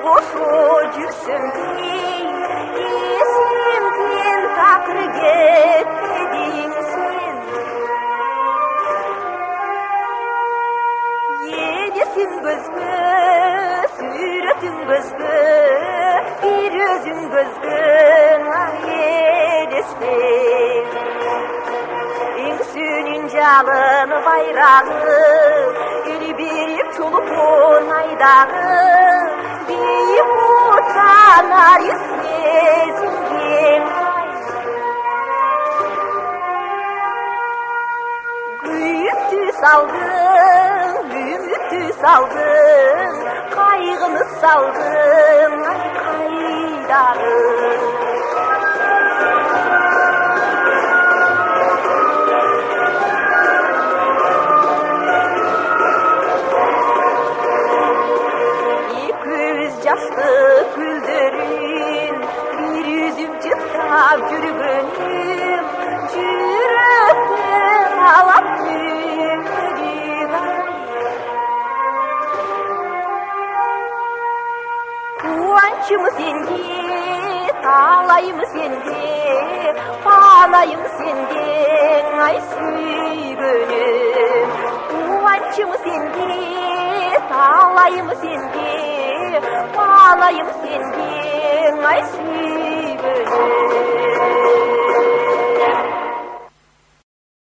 болбошо жүрсөм эсимден такыр кетпедиң сен. Едесиң көзгө, сүрөтүң көзгө, бир өзүң көзгө елестен. Эңсүнүн жалын байрагы, эли берип чолупун айдагы, бийик учанар сезинген күйүктү салдың, үмүттү салдың, кайгыны салдың, кайдагы. Yaşlı güldürün, bir yüzüm çıktap yürgünüm, yürekten ağlap yürüdüm. Kuvançımı sende, talayımı sende, bağlayım sende, ay süygünüm. Kuvançımı sende, talayımı sende, bağlayım senden, ay süygünüm.